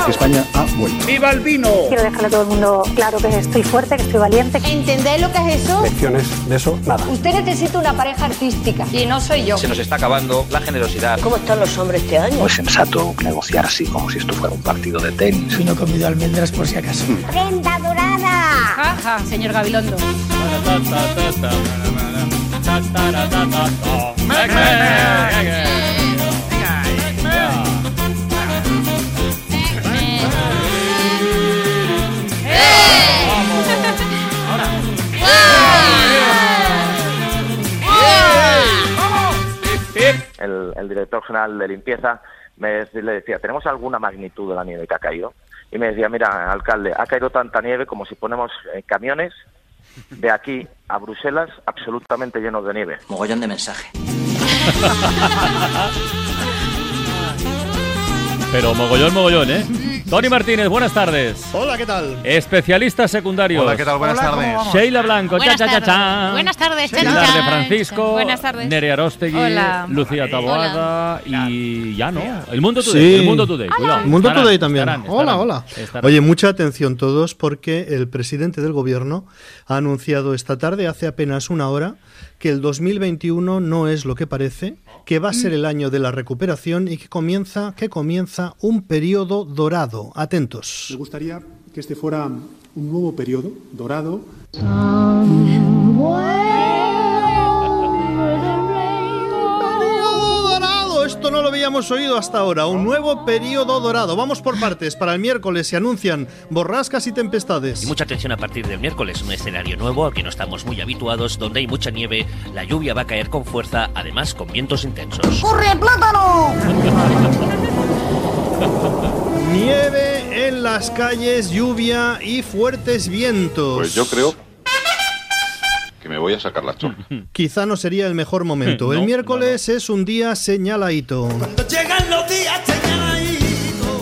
que España ha vuelto. ¡Viva el vino! Quiero dejarle a todo el mundo claro que estoy fuerte, que estoy valiente. ¿Entendéis lo que es eso? Lecciones de eso, nada. Usted necesita una pareja artística y no soy yo. Se nos está acabando la generosidad. ¿Cómo están los hombres este año? No es sensato negociar así como si esto fuera un partido de tenis. Si no he comido almendras por si acaso. ¡Prenda dorada! Jaja, señor Gabilondo. El director general de limpieza le decía, ¿tenemos alguna magnitud de la nieve que ha caído? Y me decía, mira, alcalde, ha caído tanta nieve como si ponemos camiones de aquí a Bruselas absolutamente llenos de nieve. Mogollón de mensaje. Pero mogollón, ¿eh? Tony Martínez, buenas tardes. Hola, ¿qué tal? Especialistas secundarios. Hola, ¿qué tal? Buenas tardes. Sheila Blanco, Buenas cha. Buenas tardes, Pilar de Francisco. Buenas tardes. Nerea Arostegui. Hola. Lucía Taboada. Y ya no. El Mundo Today. Sí. El Mundo Today. Cuidado. El Mundo Estarán, Today también. estarán. Hola. Oye, mucha atención todos porque el presidente del gobierno ha anunciado esta tarde, hace apenas una hora, que el 2021 no es lo que parece, que va a ser el año de la recuperación y que comienza un periodo dorado. Atentos. Me gustaría que este fuera un nuevo periodo dorado. Esto no lo habíamos oído hasta ahora. Un nuevo periodo dorado. Vamos por partes. Para el miércoles se anuncian borrascas y tempestades. Y mucha atención a partir del miércoles. Un escenario nuevo al que no estamos muy habituados, donde hay mucha nieve, la lluvia va a caer con fuerza, además con vientos intensos. ¡Corre, plátano! Nieve en las calles, lluvia y fuertes vientos. Pues yo creo que me voy a sacar la chorra. Quizá no sería el mejor momento. El miércoles es un día señaladito. Cuando llegan los días señaladitos,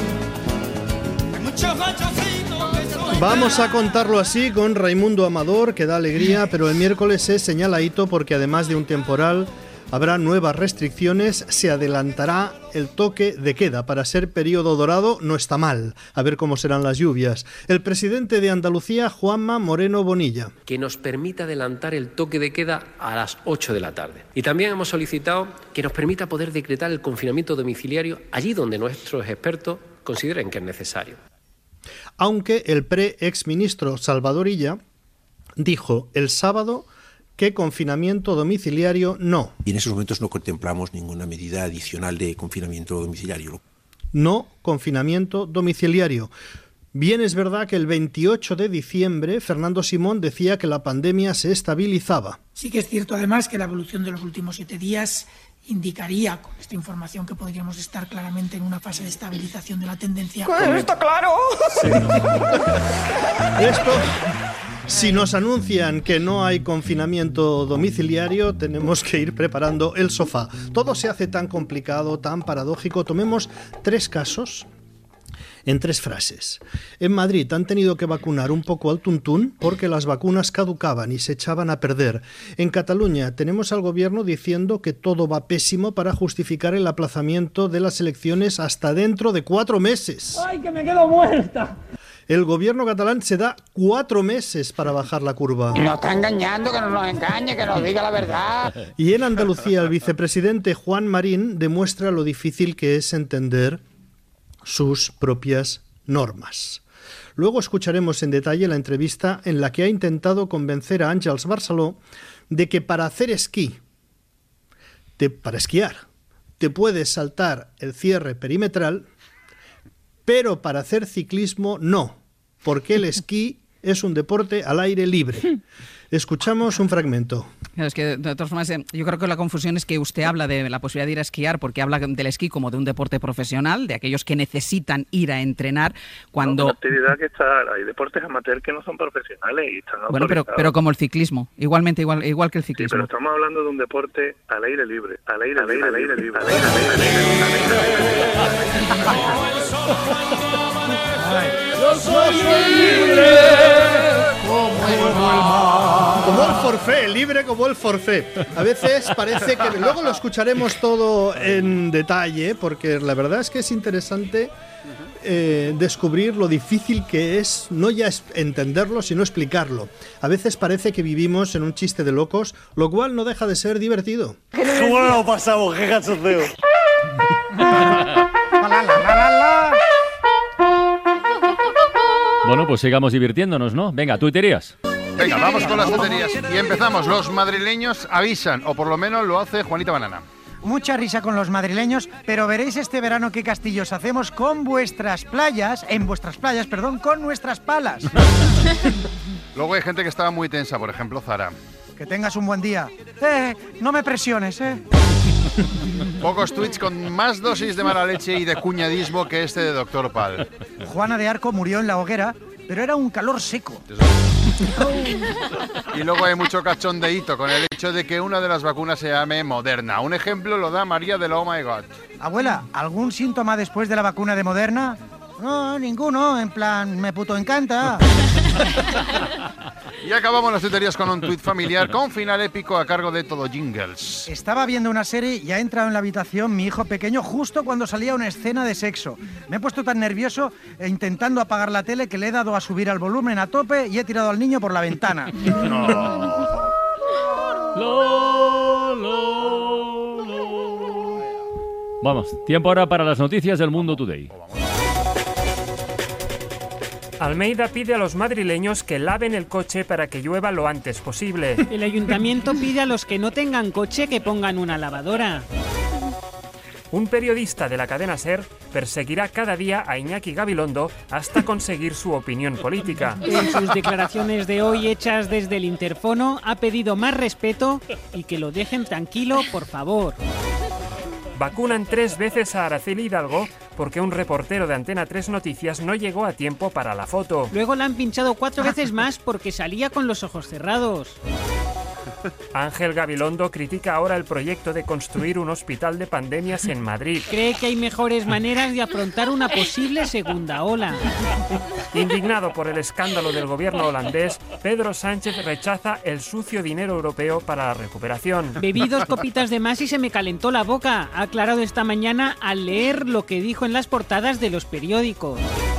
hay muchos machocitos. Vamos a contarlo así con Raimundo Amador, que da alegría, pero el miércoles es señaladito porque además de un temporal habrá nuevas restricciones, se adelantará el toque de queda. Para ser periodo dorado no está mal. A ver cómo serán las lluvias. El presidente de Andalucía, Juanma Moreno Bonilla. Que nos permita adelantar el toque de queda a las 8 de la tarde. Y también hemos solicitado que nos permita poder decretar el confinamiento domiciliario allí donde nuestros expertos consideren que es necesario. Aunque el exministro Salvador Illa dijo el sábado que confinamiento domiciliario no. Y en esos momentos no contemplamos ninguna medida adicional de confinamiento domiciliario. No confinamiento domiciliario. Bien es verdad que el 28 de diciembre Fernando Simón decía que la pandemia se estabilizaba. Sí que es cierto además que la evolución de los últimos 7 días indicaría, con esta información, que podríamos estar claramente en una fase de estabilización de la tendencia. ¡Está claro! Sí. Esto... Si nos anuncian que no hay confinamiento domiciliario, tenemos que ir preparando el sofá. Todo se hace tan complicado, tan paradójico. Tomemos 3 casos en 3 frases. En Madrid han tenido que vacunar un poco al tuntún porque las vacunas caducaban y se echaban a perder. En Cataluña tenemos al gobierno diciendo que todo va pésimo para justificar el aplazamiento de las elecciones hasta dentro de 4 meses. ¡Ay, que me quedo muerta! El gobierno catalán se da 4 meses para bajar la curva. Nos está engañando, que no nos engañe, que nos diga la verdad. Y en Andalucía el vicepresidente Juan Marín demuestra lo difícil que es entender sus propias normas. Luego escucharemos en detalle la entrevista en la que ha intentado convencer a Àngels Barceló de que para hacer esquí, para esquiar, te puedes saltar el cierre perimetral, pero para hacer ciclismo no, porque el esquí es un deporte al aire libre. Escuchamos un fragmento. Es que, de todas formas, yo creo que la confusión es que usted habla de la posibilidad de ir a esquiar porque habla del esquí como de un deporte profesional, de aquellos que necesitan ir a entrenar cuando... No, una actividad que está... Hay deportes amateur que no son profesionales y están bueno, autorizados. pero como el ciclismo, igual que el ciclismo. Sí, pero estamos hablando de un deporte al aire libre, al aire libre. Yo soy libre como el mar. Como el forfait, libre como el forfait. A veces parece que... Luego lo escucharemos todo en detalle, porque la verdad es que es interesante descubrir lo difícil que es, no ya entenderlo, sino explicarlo. A veces parece que vivimos en un chiste de locos, lo cual no deja de ser divertido. ¿Cómo lo pasamos? ¡Qué cachondeo! Bueno, pues sigamos divirtiéndonos, ¿no? Venga, tuiterías. Venga, vamos con las tuiterías. Y empezamos. Los madrileños avisan, o por lo menos lo hace Juanita Banana. Mucha risa con los madrileños, pero veréis este verano qué castillos hacemos con vuestras playas, con nuestras palas. Luego hay gente que estaba muy tensa, por ejemplo, Zara. Que tengas un buen día. No me presiones, Pocos tweets con más dosis de mala leche y de cuñadismo que este de Dr. Pal. Juana de Arco murió en la hoguera, pero era un calor seco. Y luego hay mucho cachondeíto con el hecho de que una de las vacunas se llame Moderna. Un ejemplo lo da María de la Oh My God. Abuela, ¿algún síntoma después de la vacuna de Moderna? No, ninguno, en plan, me puto encanta. Y acabamos las tuiterías con un tuit familiar con final épico a cargo de Todo Jingles. Estaba viendo una serie y ha entrado en la habitación mi hijo pequeño justo cuando salía una escena de sexo. Me he puesto tan nervioso intentando apagar la tele que le he dado a subir al volumen a tope y he tirado al niño por la ventana. Vamos, tiempo ahora para las noticias del Mundo Today. Almeida pide a los madrileños que laven el coche para que llueva lo antes posible. El ayuntamiento pide a los que no tengan coche que pongan una lavadora. Un periodista de la cadena SER perseguirá cada día a Iñaki Gabilondo hasta conseguir su opinión política. En sus declaraciones de hoy hechas desde el interfono ha pedido más respeto y que lo dejen tranquilo, por favor. Vacunan 3 veces a Araceli Hidalgo porque un reportero de Antena 3 Noticias no llegó a tiempo para la foto. Luego la han pinchado 4 veces más porque salía con los ojos cerrados. Ángel Gabilondo critica ahora el proyecto de construir un hospital de pandemias en Madrid. Cree que hay mejores maneras de afrontar una posible segunda ola. Indignado por el escándalo del gobierno holandés, Pedro Sánchez rechaza el sucio dinero europeo para la recuperación. Bebí 2 copitas de más y se me calentó la boca, ha aclarado esta mañana al leer lo que dijo en las portadas de los periódicos.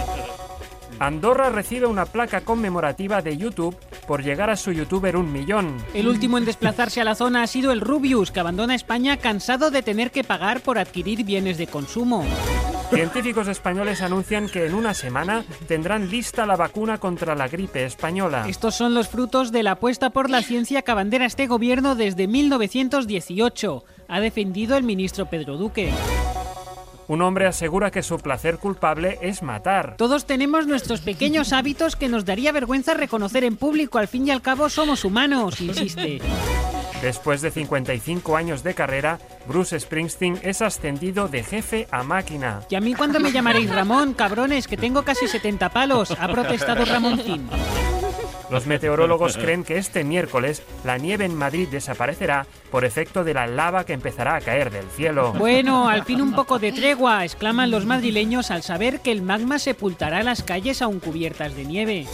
Andorra recibe una placa conmemorativa de YouTube por llegar a su youtuber 1 millón. El último en desplazarse a la zona ha sido el Rubius, que abandona España cansado de tener que pagar por adquirir bienes de consumo. Científicos españoles anuncian que en una semana tendrán lista la vacuna contra la gripe española. Estos son los frutos de la apuesta por la ciencia que abandera este gobierno desde 1918. Ha defendido el ministro Pedro Duque. Un hombre asegura que su placer culpable es matar. Todos tenemos nuestros pequeños hábitos que nos daría vergüenza reconocer en público. Al fin y al cabo somos humanos, insiste. Después de 55 años de carrera, Bruce Springsteen es ascendido de jefe a máquina. ¿Y a mí cuándo me llamaréis Ramón, cabrones? Que tengo casi 70 palos, ha protestado Ramoncín. Los meteorólogos creen que este miércoles la nieve en Madrid desaparecerá por efecto de la lava que empezará a caer del cielo. Bueno, al fin un poco de tregua, exclaman los madrileños al saber que el magma sepultará las calles aún cubiertas de nieve.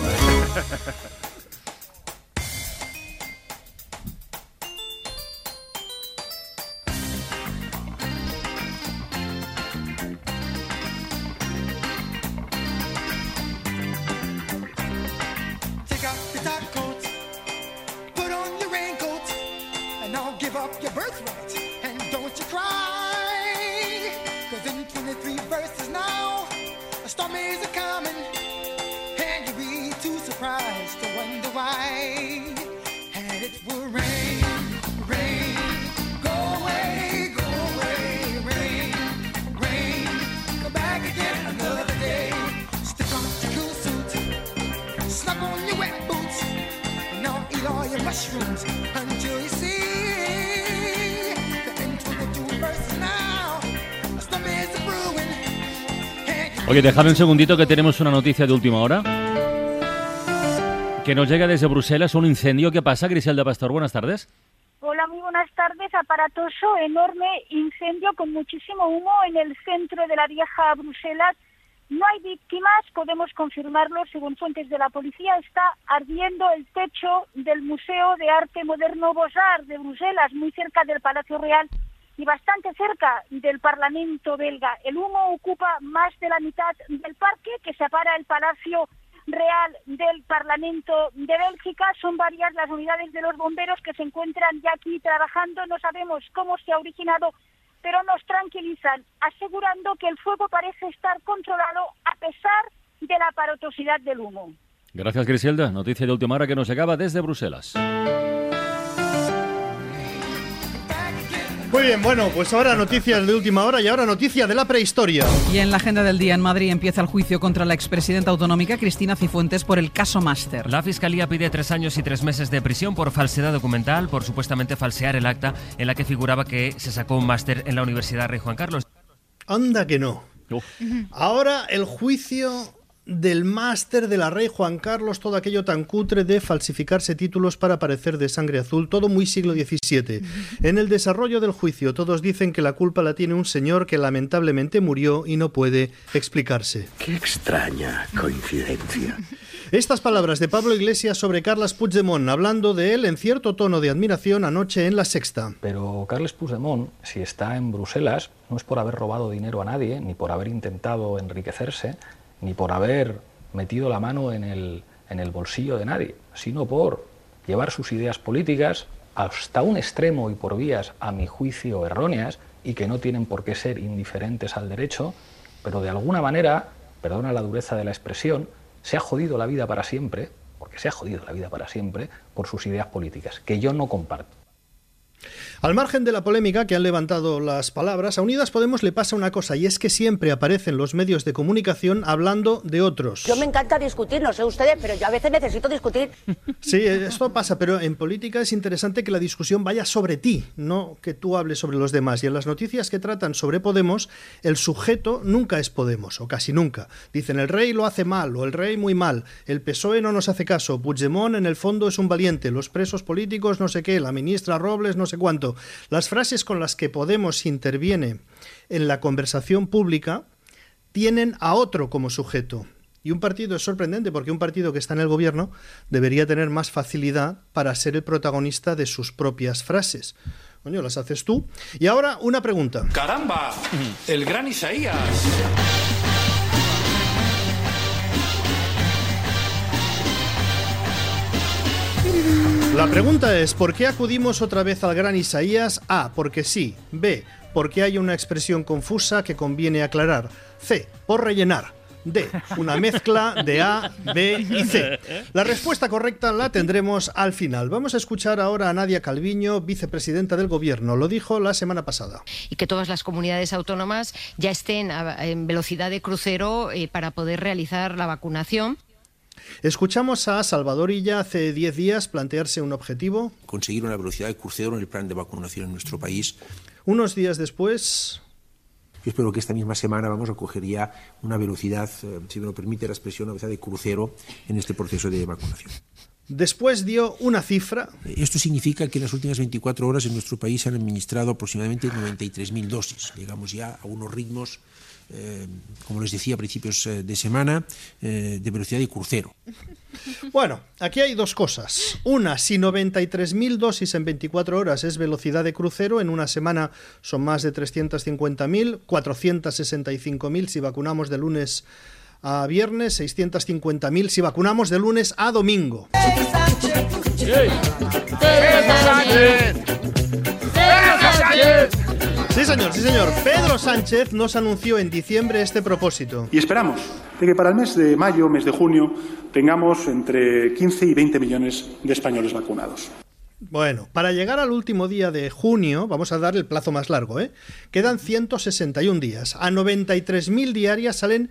Oye, dejadme un segundito que tenemos una noticia de última hora. Que nos llega desde Bruselas un incendio. ¿Qué pasa, Griselda Pastor? Buenas tardes. Hola, muy buenas tardes. Aparatoso, enorme incendio con muchísimo humo en el centro de la vieja Bruselas. No hay víctimas, podemos confirmarlo, según fuentes de la policía. Está ardiendo el techo del Museo de Arte Moderno Beaux-Arts de Bruselas, muy cerca del Palacio Real y bastante cerca del Parlamento belga. El humo ocupa más de la mitad del parque que separa el Palacio Real del Parlamento de Bélgica. Son varias las unidades de los bomberos que se encuentran ya aquí trabajando. No sabemos cómo se ha originado, pero nos tranquilizan, asegurando que el fuego parece estar controlado a pesar de la aparatosidad del humo. Gracias, Griselda. Noticia de última hora que nos llegaba desde Bruselas. Muy bien, bueno, pues ahora noticias de última hora y ahora noticia de la prehistoria. Y en la agenda del día en Madrid empieza el juicio contra la expresidenta autonómica Cristina Cifuentes por el caso Máster. La Fiscalía pide 3 años y 3 meses de prisión por falsedad documental, por supuestamente falsear el acta en la que figuraba que se sacó un máster en la Universidad Rey Juan Carlos. Anda que no. Ahora el juicio del máster de la Rey Juan Carlos, todo aquello tan cutre de falsificarse títulos para parecer de sangre azul, todo muy siglo XVII. En el desarrollo del juicio todos dicen que la culpa la tiene un señor que lamentablemente murió y no puede explicarse. Qué extraña coincidencia. Estas palabras de Pablo Iglesias sobre Carles Puigdemont, hablando de él en cierto tono de admiración anoche en La Sexta. Pero Carles Puigdemont, si está en Bruselas, no es por haber robado dinero a nadie, ni por haber intentado enriquecerse, ni por haber metido la mano en el bolsillo de nadie, sino por llevar sus ideas políticas hasta un extremo y por vías, a mi juicio, erróneas y que no tienen por qué ser indiferentes al derecho, pero de alguna manera, perdona la dureza de la expresión, se ha jodido la vida para siempre, porque se ha jodido la vida para siempre por sus ideas políticas, que yo no comparto. Al margen de la polémica que han levantado las palabras, a Unidas Podemos le pasa una cosa, y es que siempre aparecen los medios de comunicación hablando de otros. Yo me encanta discutir, no sé ustedes, pero yo a veces necesito discutir. Sí, esto pasa, pero en política es interesante que la discusión vaya sobre ti, no que tú hables sobre los demás. Y en las noticias que tratan sobre Podemos, el sujeto nunca es Podemos, o casi nunca. Dicen, el rey lo hace mal, o el rey muy mal, el PSOE no nos hace caso, Puigdemont en el fondo es un valiente, los presos políticos no sé qué, la ministra Robles no sé cuánto. Las frases con las que Podemos interviene en la conversación pública tienen a otro como sujeto. Y un partido es sorprendente porque un partido que está en el gobierno debería tener más facilidad para ser el protagonista de sus propias frases. Coño, las haces tú. Y ahora una pregunta. ¡Caramba! El gran Isaías. La pregunta es, ¿por qué acudimos otra vez al gran Isaías? A, porque sí. B, porque hay una expresión confusa que conviene aclarar. C, por rellenar. D, una mezcla de A, B y C. La respuesta correcta la tendremos al final. Vamos a escuchar ahora a Nadia Calviño, vicepresidenta del Gobierno. Lo dijo la semana pasada. Y que todas las comunidades autónomas ya estén en velocidad de crucero para poder realizar la vacunación. Escuchamos a Salvador Illa hace 10 días plantearse un objetivo. Conseguir una velocidad de crucero en el plan de vacunación en nuestro país. Unos días después... Yo espero que esta misma semana vamos a coger ya una velocidad, si me lo permite la expresión, una velocidad de crucero en este proceso de vacunación. Después dio una cifra. Esto significa que en las últimas 24 horas en nuestro país se han administrado aproximadamente 93.000 dosis. Llegamos ya a unos ritmos, como les decía a principios de semana, de velocidad de crucero. Bueno, aquí hay dos cosas. Una, si 93.000 dosis en 24 horas es velocidad de crucero, en una semana son más de 350.000, 465.000 si vacunamos de lunes a viernes, 650.000 si vacunamos de lunes a domingo. Sí, señor. Pedro Sánchez nos anunció en diciembre este propósito. Y esperamos de que para el mes de mayo, mes de junio, tengamos entre 15 y 20 millones de españoles vacunados. Bueno, para llegar al último día de junio, vamos a dar el plazo más largo, quedan 161 días. A 93.000 diarias salen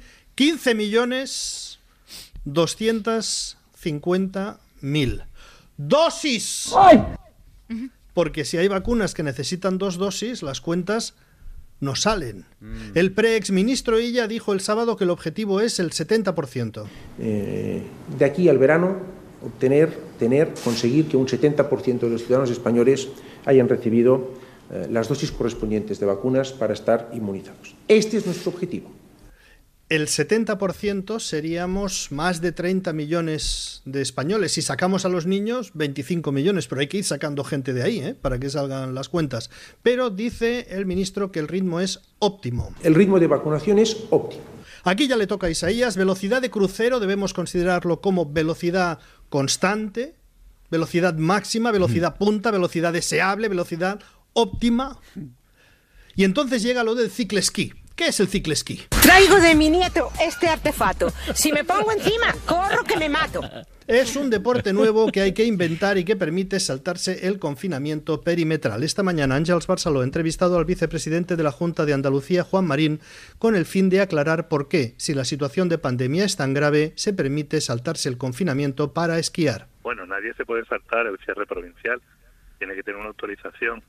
15.250.000 dosis. ¡Ay! Porque si hay vacunas que necesitan 2 dosis, las cuentas no salen. El preexministro Illa dijo el sábado que el objetivo es el 70%. De aquí al verano, conseguir que un 70% de los ciudadanos españoles hayan recibido las dosis correspondientes de vacunas para estar inmunizados. Este es nuestro objetivo. El 70% seríamos más de 30 millones de españoles. Si sacamos a los niños, 25 millones, pero hay que ir sacando gente de ahí, para que salgan las cuentas. Pero dice el ministro que el ritmo es óptimo. El ritmo de vacunación es óptimo. Aquí ya le toca a Isaías. Velocidad de crucero debemos considerarlo como velocidad constante, velocidad máxima, velocidad punta, velocidad deseable, velocidad óptima. Y entonces llega lo del ciclesquí. ¿Qué es el ciclesquí? Traigo de mi nieto este artefacto. Si me pongo encima, corro que me mato. Es un deporte nuevo que hay que inventar y que permite saltarse el confinamiento perimetral. Esta mañana Àngels Barceló ha entrevistado al vicepresidente de la Junta de Andalucía, Juan Marín, con el fin de aclarar por qué, si la situación de pandemia es tan grave, se permite saltarse el confinamiento para esquiar. Bueno, nadie se puede saltar el cierre provincial. Tiene que tener una autorización.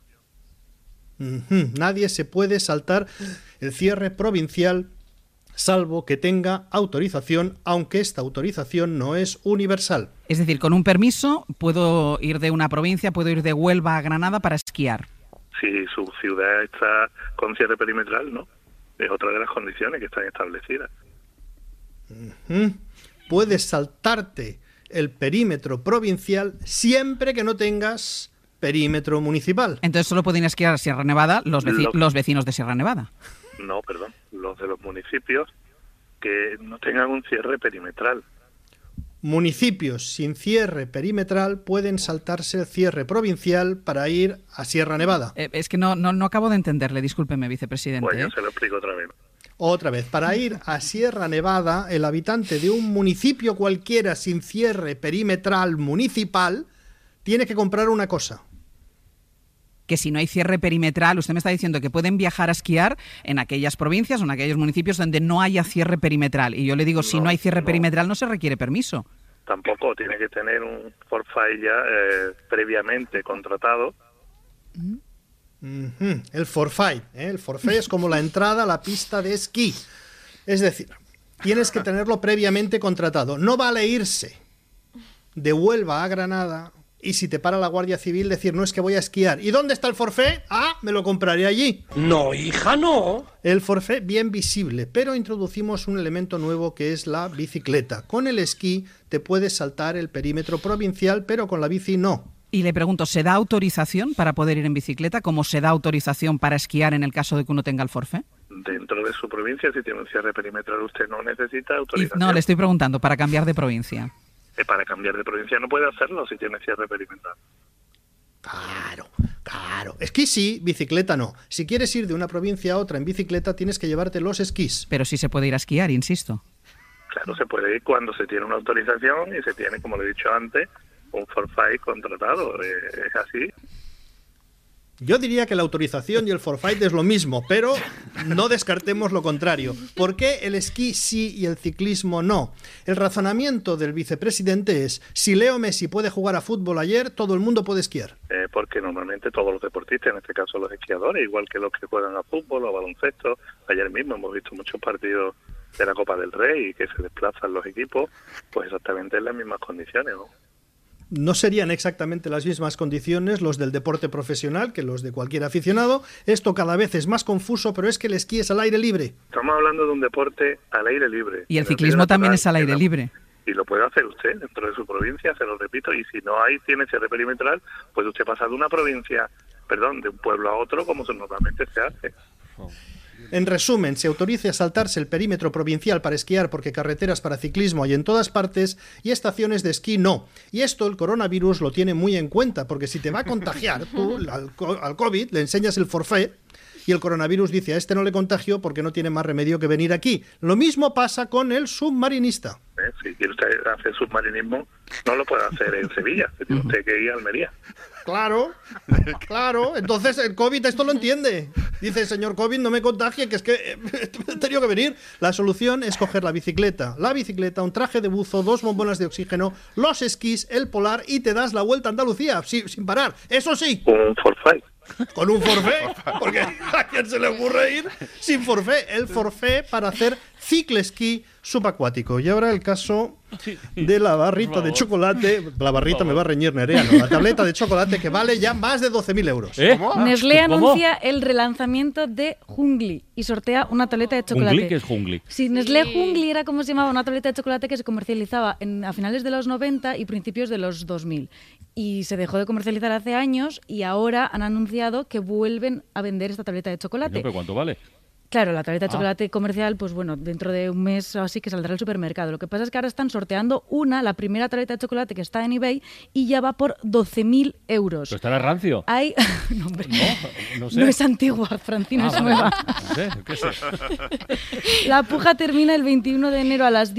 Nadie se puede saltar el cierre provincial salvo que tenga autorización, aunque esta autorización no es universal. Es decir, con un permiso puedo ir de una provincia, puedo ir de Huelva a Granada para esquiar. Si su ciudad está con cierre perimetral, no. Es otra de las condiciones que están establecidas. Puedes saltarte el perímetro provincial siempre que no tengas perímetro municipal. Entonces solo pueden esquiar a Sierra Nevada los vecinos de Sierra Nevada. No, perdón, los de los municipios que no tengan un cierre perimetral. Municipios sin cierre perimetral pueden saltarse el cierre provincial para ir a Sierra Nevada. Es que no acabo de entenderle, discúlpeme, vicepresidente. Pues yo se lo explico otra vez. Otra vez, para ir a Sierra Nevada, el habitante de un municipio cualquiera sin cierre perimetral municipal tiene que comprar una cosa. Que si no hay cierre perimetral, usted me está diciendo que pueden viajar a esquiar en aquellas provincias o en aquellos municipios donde no haya cierre perimetral. Y yo le digo, si no hay cierre perimetral no se requiere permiso. Tampoco, tiene que tener un forfait ya previamente contratado. El forfait. El forfait es como la entrada a la pista de esquí. Es decir, tienes que tenerlo previamente contratado. No vale irse de Huelva a Granada y si te para la Guardia Civil decir, no, es que voy a esquiar. ¿Y dónde está el forfait? Ah, me lo compraré allí. No, hija, no. El forfait bien visible, pero introducimos un elemento nuevo que es la bicicleta. Con el esquí te puedes saltar el perímetro provincial, pero con la bici no. Y le pregunto, ¿se da autorización para poder ir en bicicleta como se da autorización para esquiar en el caso de que uno tenga el forfait? Dentro de su provincia, si tiene un cierre perimetral, usted no necesita autorización. No, le estoy preguntando, para cambiar de provincia. Para cambiar de provincia no puede hacerlo si tiene cierre perimetral. Claro. Esquí sí, bicicleta no. Si quieres ir de una provincia a otra en bicicleta, tienes que llevarte los esquís. Pero sí se puede ir a esquiar, insisto. Claro, se puede ir cuando se tiene una autorización y se tiene, como le he dicho antes, un forfait contratado. Es así. Yo diría que la autorización y el forfait es lo mismo, pero no descartemos lo contrario. ¿Por qué el esquí sí y el ciclismo no? El razonamiento del vicepresidente es, si Leo Messi puede jugar a fútbol ayer, todo el mundo puede esquiar. Porque normalmente todos los deportistas, en este caso los esquiadores, igual que los que juegan a fútbol o a baloncesto, ayer mismo hemos visto muchos partidos de la Copa del Rey y que se desplazan los equipos, pues exactamente en las mismas condiciones, ¿no? No serían exactamente las mismas condiciones los del deporte profesional que los de cualquier aficionado. Esto cada vez es más confuso, pero es que el esquí es al aire libre. Estamos hablando de un deporte al aire libre. Y el ciclismo también es al aire libre. Y lo puede hacer usted dentro de su provincia, se lo repito. Y si no tiene cierre perimetral, pues usted pasa de una provincia, de un pueblo a otro, como normalmente se hace. En resumen, se autoriza a saltarse el perímetro provincial para esquiar porque carreteras para ciclismo hay en todas partes y estaciones de esquí no. Y esto el coronavirus lo tiene muy en cuenta, porque si te va a contagiar tú al COVID, le enseñas el forfait y el coronavirus dice, a este no le contagio porque no tiene más remedio que venir aquí. Lo mismo pasa con el submarinista. Si quiere usted hacer submarinismo, no lo puede hacer en Sevilla, tiene usted que ir a Almería. Claro, entonces el COVID esto lo entiende. Dice, señor COVID, no me contagie, que es que he tenido que venir. La solución es coger la bicicleta, un traje de buzo, 2 bombonas de oxígeno, los esquís, el polar y te das la vuelta a Andalucía sin parar. Eso sí. Un forfait. con un forfait, porque ¿a quién se le ocurre ir sin forfait? El forfait para hacer ciclesquí subacuático. Y ahora el caso de la barrita de chocolate. La barrita me va a reñir Nerea, ¿no? La tableta de chocolate que vale ya más de 12.000 euros. Nestlé anuncia el relanzamiento de Jungli y sortea una tableta de chocolate. ¿Jungli? ¿Qué es Jungli? Sí, Nestlé Jungli era como se llamaba una tableta de chocolate que se comercializaba a finales de los 90 y principios de los 2000. Y se dejó de comercializar hace años y ahora han anunciado que vuelven a vender esta tableta de chocolate. ¿Pero cuánto vale? Claro, la tableta de chocolate comercial, pues bueno, dentro de un mes o así que saldrá al supermercado. Lo que pasa es que ahora están sorteando la primera tableta de chocolate que está en eBay y ya va por 12.000 euros. ¿Pero estará rancio? Hay... No, hombre. No sé. No es antigua, Francina, es nueva. No sé, qué sé. La puja termina el 21 de enero a las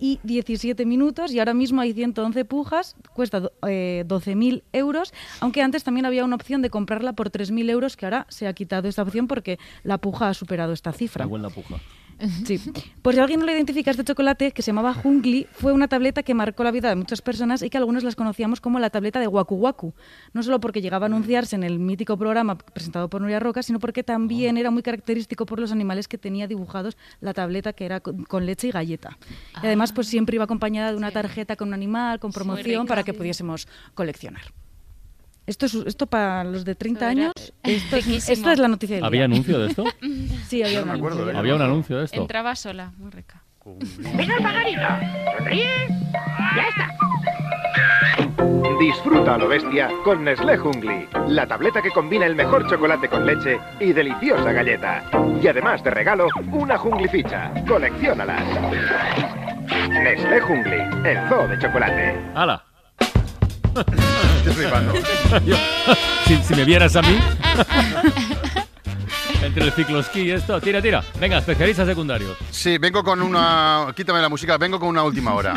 10:17 y ahora mismo hay 111 pujas, cuesta 12.000 euros, aunque antes también había una opción de comprarla por 3.000 euros, que ahora se ha quitado esta opción porque la puja ha superado esta cifra. Está buena puja. Sí. Por si alguien no lo identifica, este chocolate, que se llamaba Jungli, fue una tableta que marcó la vida de muchas personas y que algunos las conocíamos como la tableta de Waku Waku. No solo porque llegaba a anunciarse en el mítico programa presentado por Nuria Roca, sino porque también era muy característico por los animales que tenía dibujados la tableta, que era con leche y galleta. Y además, pues siempre iba acompañada de una tarjeta con un animal, con promoción, para que pudiésemos coleccionar. Esto para los de 30 años, esta es la noticia del día. ¿Había anuncio de esto? Sí, había un anuncio. Había un anuncio de esto. Entraba sola, muy rica. ¡Venga el pajarito! ¡Sonríe! ¡Ya está! Disfruta a lo bestia con Nestlé Jungli, la tableta que combina el mejor chocolate con leche y deliciosa galleta. Y además de regalo, una Jungli ficha. Colecciónalas. Nestlé Jungli, el zoo de chocolate. ¡Hala! Estoy flipando. Si me vieras a mí. Entre el cicloesquí y esto. Tira. Venga, especialistas secundarios. Sí, vengo con una... Quítame la música, vengo con una última hora.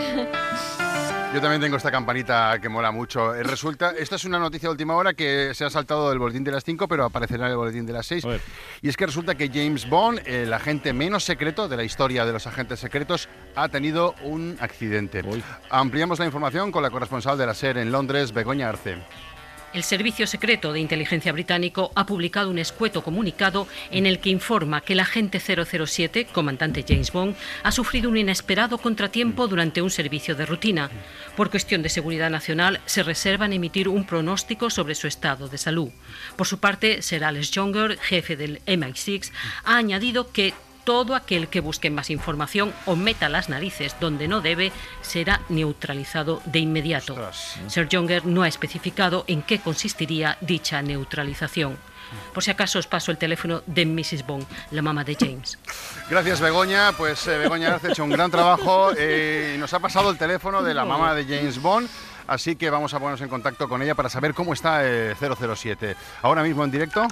Yo también tengo esta campanita que mola mucho. Resulta, esta es una noticia de última hora que se ha saltado del boletín de las 5, pero aparecerá en el boletín de las 6. Y es que resulta que James Bond, el agente menos secreto de la historia de los agentes secretos, ha tenido un accidente. Ampliamos la información con la corresponsal de la SER en Londres, Begoña Arce. El Servicio Secreto de Inteligencia británico ha publicado un escueto comunicado en el que informa que el agente 007, comandante James Bond, ha sufrido un inesperado contratiempo durante un servicio de rutina. Por cuestión de seguridad nacional, se reservan emitir un pronóstico sobre su estado de salud. Por su parte, Sir Alex Younger, jefe del MI6, ha añadido que todo aquel que busque más información o meta las narices donde no debe será neutralizado de inmediato. Sir Younger no ha especificado en qué consistiría dicha neutralización. Por si acaso os paso el teléfono de Mrs. Bond, la mamá de James. Gracias, Begoña. Pues Begoña Arce ha hecho un gran trabajo y nos ha pasado el teléfono de la mamá de James Bond. Así que vamos a ponernos en contacto con ella para saber cómo está 007. Ahora mismo en directo.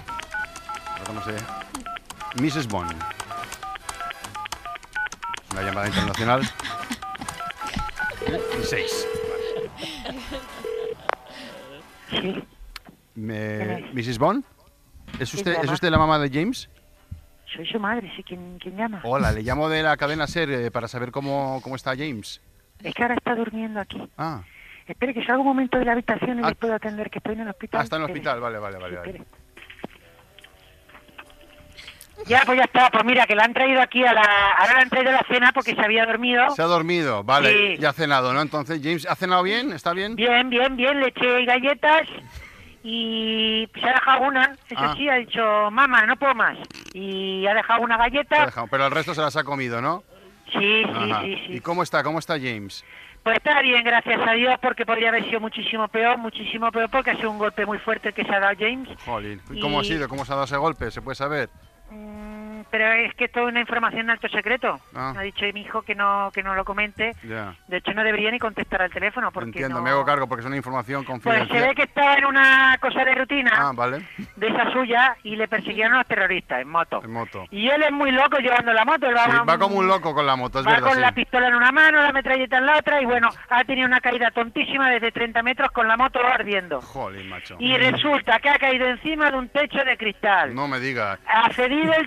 Mrs. Bond. Una llamada internacional. 6. Sí. Mrs. Bond, ¿es usted la mamá de James? Soy su madre, sí. ¿Quién llama? Hola, le llamo de la cadena SER para saber cómo está James. Es que ahora está durmiendo aquí. Ah. Espere que salga un momento de la habitación y le puedo atender, que estoy en el hospital. Ah, está en el hospital, vale. Ya, pues ya está. Pues mira, que la han traído aquí ahora le han traído la cena porque se había dormido. Se ha dormido, vale, sí. Ya ha cenado, ¿no? Entonces, James, ¿ha cenado bien? ¿Está bien? Bien, leche y galletas. Y se ha dejado una, eso sí, ha dicho, mamá, no puedo más. Y ha dejado una galleta. Pero el resto se las ha comido, ¿no? Sí. ¿Y cómo está James? Pues está bien, gracias a Dios, porque podría haber sido muchísimo peor, porque ha sido un golpe muy fuerte el que se ha dado James. Jolín, ¿y cómo ha sido? ¿Cómo se ha dado ese golpe? ¿Se puede saber? Pero es que esto es una información de alto secreto. Ha dicho mi hijo que no lo comente. Ya. De hecho, no debería ni contestar al teléfono. Porque entiendo, me hago cargo porque es una información confidencial. Pues se ve que estaba en una cosa de rutina vale. de esa suya y le persiguieron a los terroristas en moto. Y él es muy loco llevando la moto. Él va como un loco con la moto, es va verdad. Va con la pistola en una mano, la metralleta en la otra y bueno, ha tenido una caída tontísima desde 30 metros con la moto ardiendo. Jolín, macho. Y resulta que ha caído encima de un techo de cristal. No me digas. Ha cedido el techo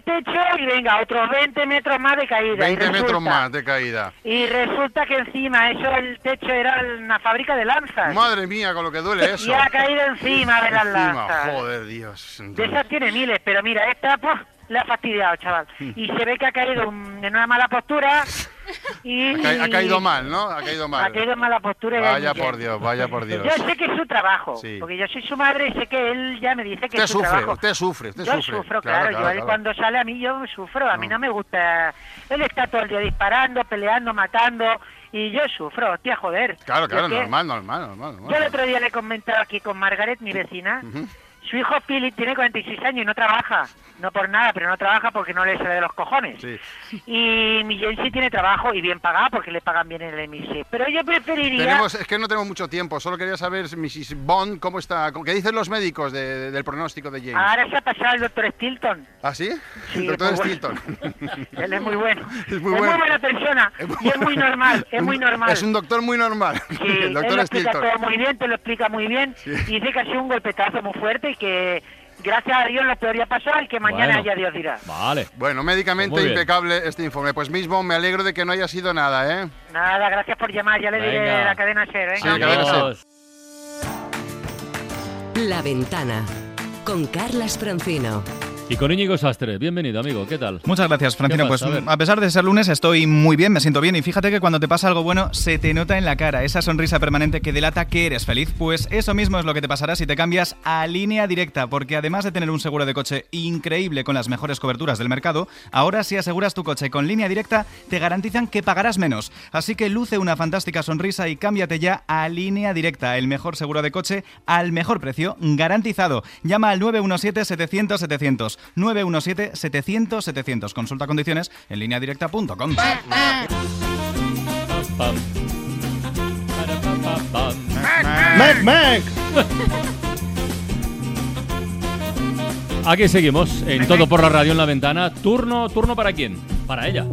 y venga, otros 20 metros más de caída. 20 metros más de caída. Y resulta que encima, el techo era una fábrica de lanzas. Madre mía, con lo que duele eso. Y ha caído encima de las lanzas. Joder, Dios. De esas tiene miles, pero mira, esta, pues, le ha fastidiado, chaval. Y se ve que ha caído en una mala postura. Ha caído mal, ¿no? Ha caído mal. Ha caído en mala postura. Vaya por Dios, vaya por Dios. Yo sé que es su trabajo, sí. Porque yo soy su madre y sé que él ya me dice que es su trabajo. Usted sufre. Yo sufro, claro. Él cuando sale a mí yo sufro, a mí no me gusta. Él está todo el día disparando, peleando, matando, y yo sufro, hostia, joder. Claro, normal. Yo el otro día le comentaba aquí con Margaret, mi vecina, su hijo Pili tiene 46 años y no trabaja. No por nada, pero no trabaja porque no le sale de los cojones. Sí. Y mi Jane sí tiene trabajo y bien pagado porque le pagan bien en el MISE. Pero yo preferiría... Es que no tenemos mucho tiempo. Solo quería saber, Mrs. Bond, ¿cómo está? ¿Qué dicen los médicos del pronóstico de James? Ahora se ha pasado el doctor Stilton. ¿Ah, sí? Sí, el doctor Stilton. Él es muy bueno. Es muy buena persona y es muy normal. Es un doctor muy normal. Sí, el doctor él lo explica Stilton. todo muy bien, te lo explica muy bien. Sí. Y dice que ha sido un golpetazo muy fuerte y que... Gracias a Dios lo peor ya pasó y que mañana ya Dios dirá. Vale. Bueno, médicamente impecable este informe. Pues mismo me alegro de que no haya sido nada, ¿eh? Nada, gracias por llamar. Ya le diré la cadena SER. Venga. Sí, cadena SER. La Ventana, con Carlas Francino. Y con Íñigo Sastre, bienvenido amigo, ¿qué tal? Muchas gracias, Francino. Pues a pesar de ser lunes estoy muy bien, me siento bien y fíjate que cuando te pasa algo bueno se te nota en la cara, esa sonrisa permanente que delata que eres feliz. Pues eso mismo es lo que te pasará si te cambias a Línea Directa, porque además de tener un seguro de coche increíble con las mejores coberturas del mercado, ahora si aseguras tu coche con Línea Directa te garantizan que pagarás menos. Así que luce una fantástica sonrisa y cámbiate ya a Línea Directa, el mejor seguro de coche al mejor precio garantizado. Llama al 917-700-700. 917-700-700. Consulta condiciones en lineadirecta.com. ¡Mac! Aquí seguimos, en Todo por la Radio en La Ventana. ¿Turno para quién? Para ella.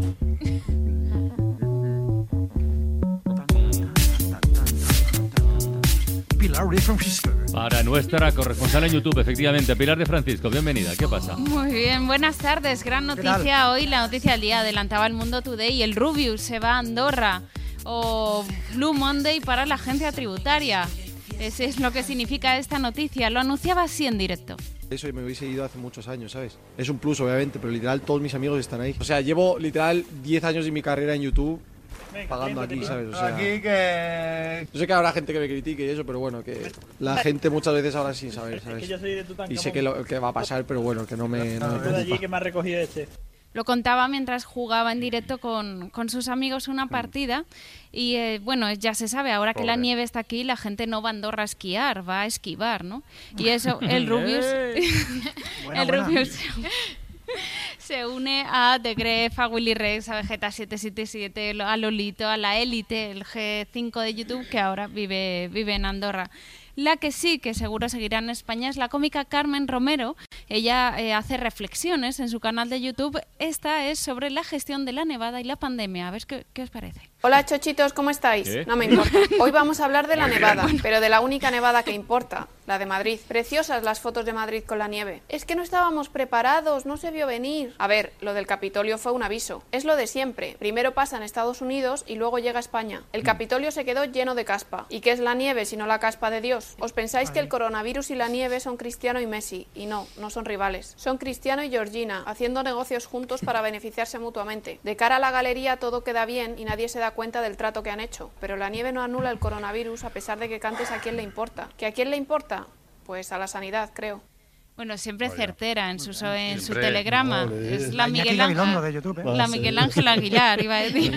Pilar de Francisco. Para nuestra corresponsal en YouTube, efectivamente, Pilar de Francisco, bienvenida, ¿qué pasa? Muy bien, buenas tardes, gran noticia hoy, la noticia del día, adelantaba el Mundo Today, el Rubius se va a Andorra, o Blue Monday para la agencia tributaria, ese es lo que significa esta noticia, lo anunciaba así en directo. Eso me hubiese ido hace muchos años, ¿sabes? Es un plus, obviamente, pero literal todos mis amigos están ahí. O sea, llevo literal 10 años de mi carrera en YouTube pagando aquí, ¿sabes? O sea, aquí que... Yo sé que habrá gente que me critique y eso, pero bueno, que la gente muchas veces ahora sin saber, ¿sabes? Es que yo soy de Tutankamón. Y sé que lo que va a pasar, pero bueno, que no me preocupa. allí que me ha recogido este. Lo contaba mientras jugaba en directo con sus amigos una partida y bueno, ya se sabe, ahora que la nieve está aquí, la gente no va a Andorra a esquiar, va a esquivar, ¿no? Y eso, el Rubius... el Rubius... Se une a The Gref, a Willy Rex, a Vegeta 777, a Lolito, a la élite, el G5 de YouTube, que ahora vive en Andorra. La que sí, que seguro seguirá en España, es la cómica Carmen Romero. Ella hace reflexiones en su canal de YouTube. Esta es sobre la gestión de la nevada y la pandemia. A ver qué os parece. Hola chochitos, ¿cómo estáis? ¿Qué? No me importa. Hoy vamos a hablar de la nevada, pero de la única nevada que importa, la de Madrid. Preciosas las fotos de Madrid con la nieve. Es que no estábamos preparados, no se vio venir. A ver, lo del Capitolio fue un aviso. Es lo de siempre. Primero pasa en Estados Unidos y luego llega a España. El Capitolio se quedó lleno de caspa. ¿Y qué es la nieve sino la caspa de Dios? ¿Os pensáis que el coronavirus y la nieve son Cristiano y Messi? Y no son rivales. Son Cristiano y Georgina, haciendo negocios juntos para beneficiarse mutuamente. De cara a la galería todo queda bien y nadie se da cuenta del trato que han hecho, pero la nieve no anula el coronavirus a pesar de que cantes a quién le importa. ¿Que a quién le importa? Pues a la sanidad, creo. Bueno, siempre certera en su telegrama. Es la Miguel Ángel de YouTube, ¿eh? La Miguel Ángel Aguilar, iba a decir.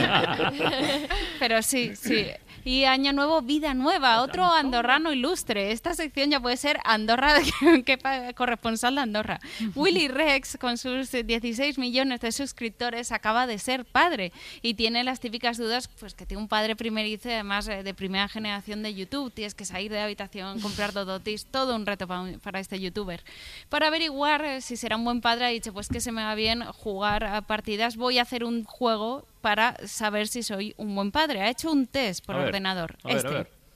Pero sí. Y año nuevo, vida nueva, otro andorrano ilustre. Esta sección ya puede ser Andorra, que corresponsal de Andorra. Willy Rex, con sus 16 millones de suscriptores, acaba de ser padre y tiene las típicas dudas, pues que tiene un padre primerizo, además de primera generación de YouTube. Tienes que salir de la habitación, comprar dodotis, todo un reto para este youtuber. Para averiguar si será un buen padre, ha dicho, pues que se me va bien jugar a partidas, voy a hacer un juego para saber si soy un buen padre. Ha hecho un test por ordenador. A ver.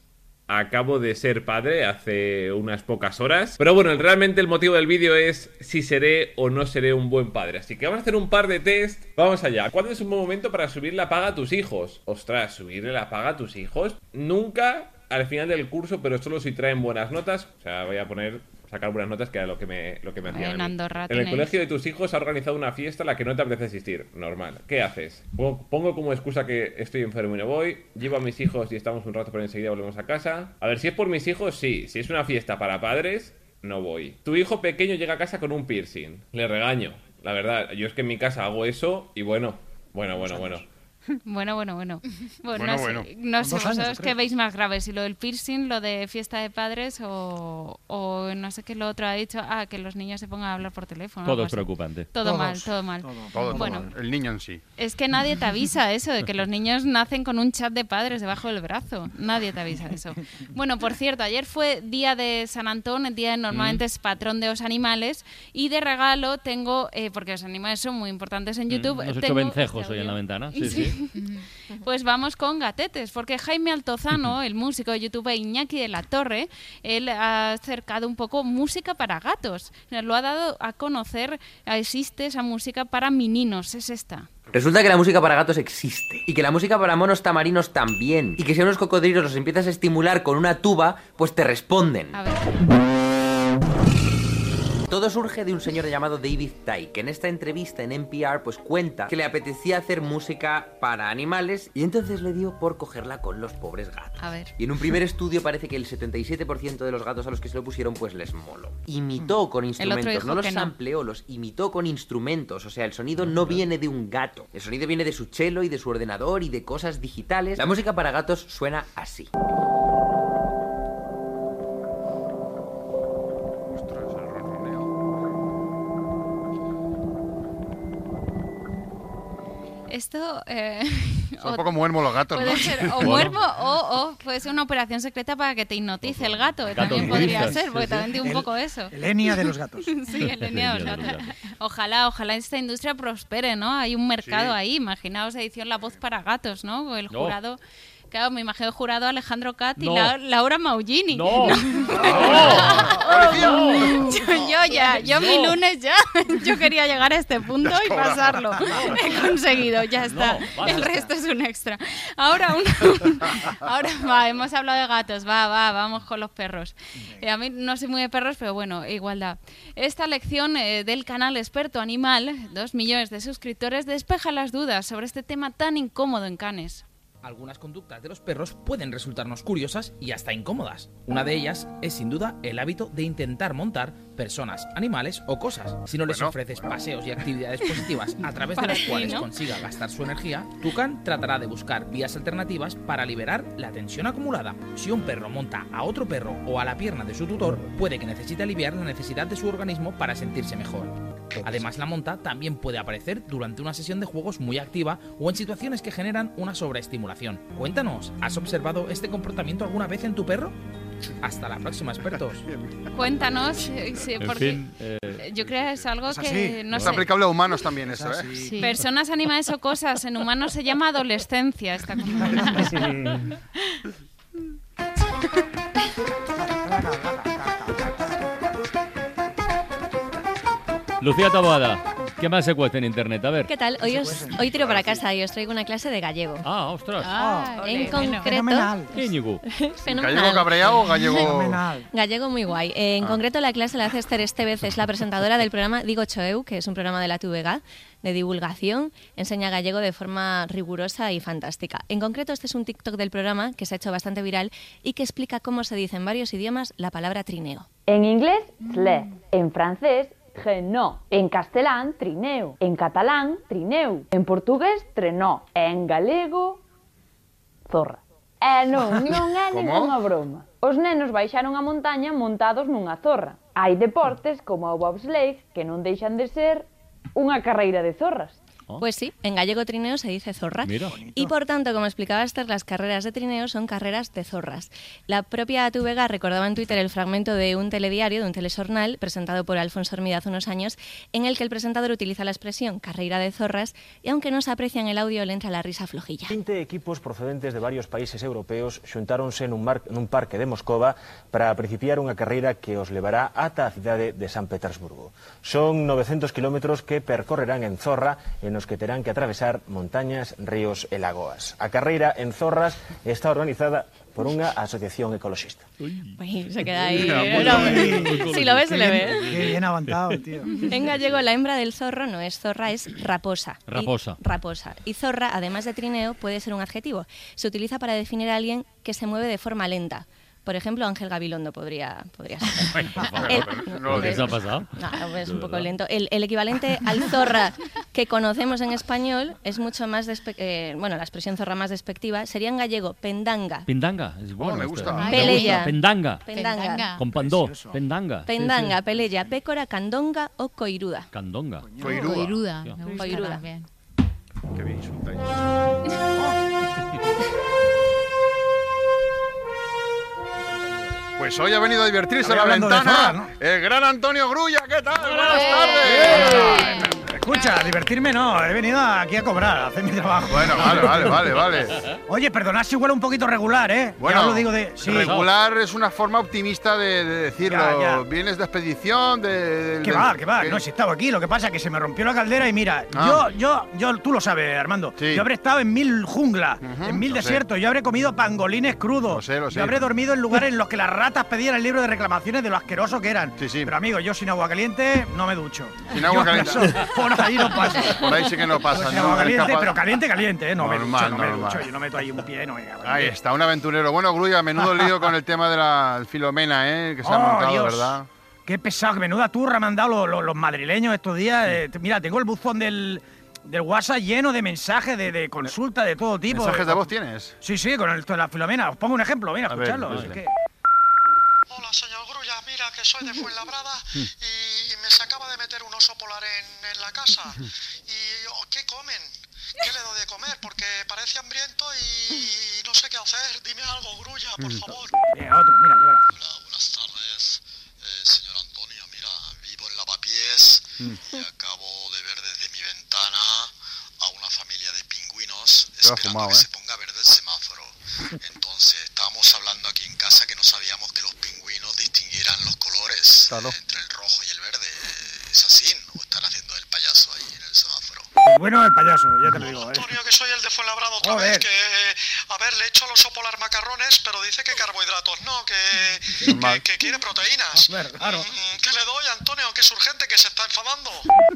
acabo de ser padre hace unas pocas horas. Pero bueno, realmente el motivo del vídeo es si seré o no seré un buen padre. Así que vamos a hacer un par de test. Vamos allá. ¿Cuándo es un buen momento para subir la paga a tus hijos? Ostras, ¿subirle la paga a tus hijos? Nunca al final del curso, pero solo si traen buenas notas. O sea, voy a sacar buenas notas, que era lo que me hacían. En Andorra En el colegio de tus hijos ha organizado una fiesta a la que no te apetece asistir. Normal. ¿Qué haces? Pongo como excusa que estoy enfermo y no voy. Llevo a mis hijos y estamos un rato, pero enseguida volvemos a casa. A ver, si es por mis hijos, sí. Si es una fiesta para padres, no voy. Tu hijo pequeño llega a casa con un piercing. Le regaño. La verdad, yo es que en mi casa hago eso y bueno. Bueno. Bueno. No sé, vosotros qué veis más grave, si lo del piercing, lo de fiesta de padres o no sé qué lo otro ha dicho, que los niños se pongan a hablar por teléfono. Todo es preocupante. Todo mal. Todo bueno, mal. El niño en sí. Es que nadie te avisa eso, de que los niños nacen con un chat de padres debajo del brazo. Nadie te avisa eso. Bueno, por cierto, ayer fue día de San Antón, el día normalmente es patrón de los animales, y de regalo tengo, porque los animales son muy importantes en YouTube. Hemos hecho vencejos hoy en la ventana. Sí. Pues vamos con gatetes, porque Jaime Altozano, el músico de YouTube, Iñaki de la Torre, él ha acercado un poco música para gatos. Lo ha dado a conocer, existe esa música para meninos, es esta. Resulta que la música para gatos existe, y que la música para monos tamarinos también, y que si a unos cocodrilos los empiezas a estimular con una tuba, pues te responden. A ver. Todo surge de un señor llamado David Tye, que en esta entrevista en NPR pues cuenta que le apetecía hacer música para animales y entonces le dio por cogerla con los pobres gatos. A ver. Y en un primer estudio parece que el 77% de los gatos a los que se lo pusieron pues les moló. Imitó con instrumentos, no los sampleó, los imitó con instrumentos, o sea, el sonido no viene de un gato. El sonido viene de su cello y de su ordenador y de cosas digitales. La música para gatos suena así. Esto un poco muermo los gatos, puede ¿no? ser o muermo o puede ser una operación secreta para que te hipnotice el gato. También podría ser, porque también tiene un poco eso. El Enya de los gatos. Sí, el Enya de los gatos. Ojalá esta industria prospere, ¿no? Hay un mercado ahí. Imaginaos edición La Voz para Gatos, ¿no? El jurado... Claro, me imagino el jurado Alejandro Cat y Laura Maugini. ¡No! Yo mi lunes ya. Yo quería llegar a este punto y pasarlo. He conseguido, ya está. El resto es un extra. Ahora hemos hablado de gatos. Vamos con los perros. A mí no soy muy de perros, pero bueno, igualdad. Esta lección del canal Experto Animal, 2 millones de suscriptores, despeja las dudas sobre este tema tan incómodo en Canes. Algunas conductas de los perros pueden resultarnos curiosas y hasta incómodas. Una de ellas es sin duda el hábito de intentar montar personas, animales o cosas. Si no les ofreces paseos y actividades positivas a través de las cuales consiga gastar su energía, tu can tratará de buscar vías alternativas para liberar la tensión acumulada. Si un perro monta a otro perro o a la pierna de su tutor, puede que necesite aliviar la necesidad de su organismo para sentirse mejor. Además, la monta también puede aparecer durante una sesión de juegos muy activa o en situaciones que generan una sobreestimulación. Cuéntanos, ¿has observado este comportamiento alguna vez en tu perro? Hasta la próxima, expertos. Cuéntanos, porque yo creo que es algo que no sé. Es aplicable a humanos también eso, ¿eh? Sí. Personas, animales o cosas. En humanos se llama adolescencia esta conversación. Lucía Taboada, ¿qué más se cuesta en internet? A ver. ¿Qué tal? Hoy tiro para casa y os traigo una clase de gallego. Ostras. En concreto... Fenomenal. ¿Gallego cabreado o gallego...? Fenomenal. Gallego muy guay. En concreto la clase la hace Esther Estevez, es la presentadora del programa Digo Choeu, que es un programa de la TVG de divulgación. Enseña gallego de forma rigurosa y fantástica. En concreto este es un TikTok del programa que se ha hecho bastante viral y que explica cómo se dice en varios idiomas la palabra trineo. En inglés, tle. En francés, trenó. En castelán, trineu. En catalán, trineu. En portugués, trenó. En galego, zorra. Non é ningunha broma. Os nenos baixaron a montaña montados nunha zorra. Hai deportes como o bobsleigh que non deixan de ser unha carreira de zorras. Pues sí, en gallego trineo se dice zorra. Mira. Y por tanto, como explicaba Esther, las carreras de trineo son carreras de zorras. La propia TVG recordaba en Twitter el fragmento de un telediario, de un telexornal, presentado por Alfonso Hermida hace unos años, en el que el presentador utiliza la expresión carreira de zorras y aunque no se aprecia en el audio, le entra la risa flojilla. 20 equipos procedentes de varios países europeos xuntáronse nun parque de Moscova para principiar unha carreira que os levará ata a cidade de San Petersburgo. Son 900 kilómetros que percorrerán en zorra e nos que terán que atravesar montañas, ríos e lagoas. A carreira en zorras está organizada por unha asociación ecoloxista. Uy, se queda ahí. Si lo ves, se le ve. Qué bien avanzado, tío. En gallego, la hembra del zorro no es zorra, es raposa. Raposa. Raposa. Y zorra, además de trineo, puede ser un adjetivo. Se utiliza para definir a alguien que se mueve de forma lenta. Por ejemplo, Ángel Gabilondo podría ser. ¿Qué se ha pasado? No, es un poco lento. El equivalente al zorra que conocemos en español es mucho más... la expresión zorra más despectiva sería en gallego pendanga. Pendanga, es bueno. Me gusta. Pelella. Pendanga. Pendanga. Con pandó. Pendanga. Pendanga, Sí. pelella, pécora, candonga o coiruda. Candonga. Coiruda. Me gusta Coiruda. también. Qué bien insultáis. Pues hoy ha venido a divertirse a la Hablando de ventana zorra, ¿no? el gran Antonio Grulla. ¿Qué tal? Buenas tardes. Escucha, divertirme no, he venido aquí a cobrar, a hacer mi trabajo. Bueno, vale. Oye, perdonad si huele un poquito regular, ¿eh? Bueno, Ya os lo digo de... Sí. regular es una forma optimista de decirlo. Ya. Vienes de expedición, de... Que va. No, si he estado aquí, lo que pasa es que se me rompió la caldera y mira, yo, tú lo sabes, Armando, Sí. yo habré estado en 1000 junglas, en 1000 lo sé. desiertos, yo habré comido pangolines crudos, Lo sé. yo habré dormido en lugares en los que las ratas pedían el libro de reclamaciones de lo asqueroso que eran. Sí. Pero amigo, yo sin agua caliente no me ducho. Sin agua Yo caliente. eso, por ahí no pasa. Por ahí sí que no pasa, Sin ¿no? agua caliente, Capaz- pero caliente, ¿eh? No me Normal, ducho, yo no meto ahí un pie, no me cago en Ahí Dios. está, un aventurero. Bueno, Grulla, menudo lío con el tema de la Filomena, que se ha montado, Dios. ¿verdad? Qué pesado, qué menuda turra me han dado los madrileños estos días. Mira, tengo el buzón del WhatsApp lleno de mensajes, de consulta de todo tipo. ¿Mensajes de voz tienes? Sí, con la Filomena. Os pongo un ejemplo, mira, A ver, escuchadlo. dale. Es que- Hola, señor Grulla, mira que soy de Fuenlabrada y me se acaba de meter un oso polar en la casa. ¿Qué comen? ¿Qué le doy de comer? Porque parece hambriento y no sé qué hacer. Dime algo, Grulla, por favor. Otro, mira, llévala. Buenas tardes, señor Antonio. Mira, vivo en Lavapiés y acabo de ver desde mi ventana a una familia de pingüinos Te lo has esperando fumado, que se ponga verde el semáforo. Entonces, estábamos hablando aquí en casa que no sabíamos que los pingüinos distinguieran los colores entre el rojo y el verde. ¿Es así? ¿O están haciendo el payaso ahí en el semáforo? Bueno, el payaso, ya te lo digo. Antonio, que soy el de Fuenlabrada otra vez, que, a ver, le he hecho al oso polar macarrones, pero dice que carbohidratos no, que quiere proteínas. Claro. ¿Qué le doy, Antonio? Que es urgente, que se está enfadando.